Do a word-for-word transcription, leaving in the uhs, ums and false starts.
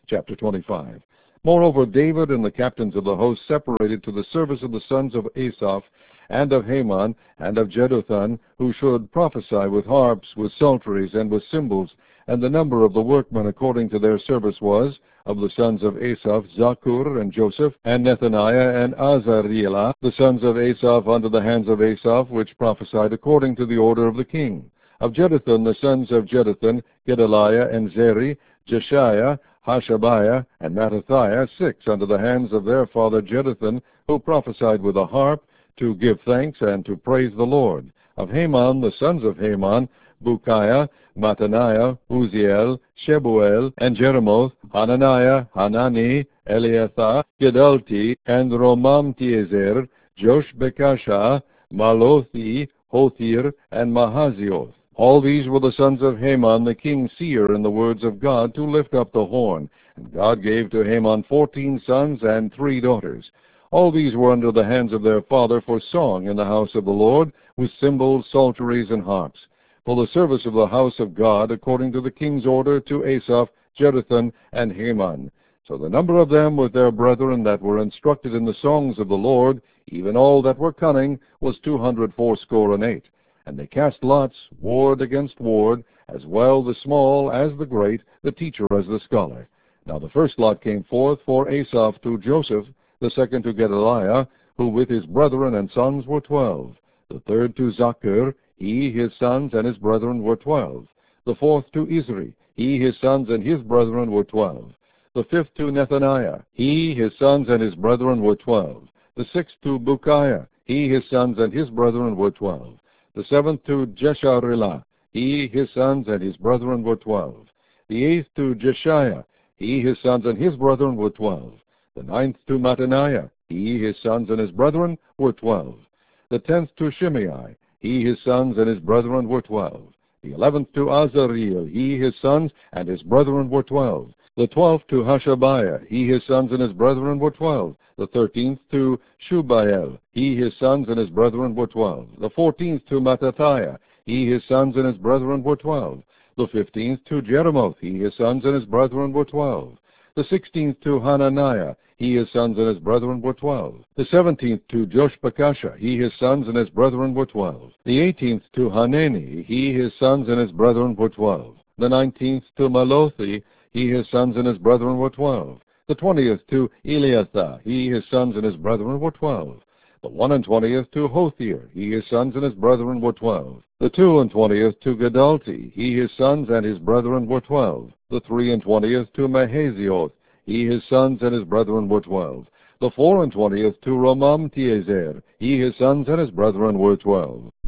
chapter twenty-five. Moreover, David and the captains of the host separated to the service of the sons of Asaph, and of Heman, and of Jeduthun, who should prophesy with harps, with psalteries, and with cymbals. And the number of the workmen according to their service was, of the sons of Asaph, Zaccur, and Joseph, and Nethaniah, and Azarielah, the sons of Asaph unto the hands of Asaph, which prophesied according to the order of the king. Of Jeduthun, the sons of Jeduthun, Gedaliah, and Zeri, Jeshiah, Hashabiah, and Mattathiah, six unto the hands of their father Jeduthun, who prophesied with a harp, to give thanks and to praise the Lord. Of Heman, the sons of Heman, Bukiah, Mattaniah, Uziel, Shebuel, and Jeremoth, Hananiah, Hanani, Eliathah, Gedalti, and Romamtiezer, Joshbekashah, Malothi, Hothir, and Mahazioth. All these were the sons of Heman, the king's seer, in the words of God, to lift up the horn. And God gave to Heman fourteen sons and three daughters. All these were under the hands of their father for song in the house of the Lord, with cymbals, psalteries, and harps, for the service of the house of God, according to the king's order, to Asaph, Jeduthun, and Heman. So the number of them with their brethren that were instructed in the songs of the Lord, even all that were cunning, was two hundred fourscore and eight. And they cast lots, ward against ward, as well the small as the great, the teacher as the scholar. Now the first lot came forth for Asaph to Joseph, the second to Gedaliah, who with his brethren and sons were twelve. The third to Zaccur, he, his sons, and his brethren were twelve. The fourth to Izri, he, his sons, and his brethren were twelve. The fifth to Nethaniah, he, his sons, and his brethren were twelve. The sixth to Bukiah, he, his sons, and his brethren were twelve. The seventh to Jesharelah, he, his sons, and his brethren were twelve. The eighth to Jeshiah, he, his sons, and his brethren were twelve. The ninth to Mattaniah, he, his sons, and his brethren were twelve. The tenth to Shimei, he, his sons, and his brethren were twelve. The eleventh to Azareel, he, his sons, and his brethren were twelve. The twelfth to Hashabiah, he, his sons, and his brethren were twelve. The thirteenth to Shubael, he, his sons, and his brethren were twelve. The fourteenth to Mattathiah, he, his sons, and his brethren were twelve. The fifteenth to Jeremoth, he, his sons, and his brethren were twelve. The sixteenth to Hananiah, he, his sons, and his brethren were twelve. The seventeenth to Joshbekashah, he, his sons, and his brethren were twelve. The eighteenth to Hanani, he, his sons, and his brethren were twelve. The nineteenth to Malothi, he, his sons, and his brethren were twelve. The twentieth to Eliathah, he, his sons, and his brethren were twelve. The one and twentieth to Hothir, he, his sons, and his brethren were twelve. The two and twentieth to Gedalti, he, his sons, and his brethren were twelve. The three and twentieth to Mahazioth, he, his sons, and his brethren were twelve. The four and twentieth to Romamtiezer, he, his sons, and his brethren were twelve.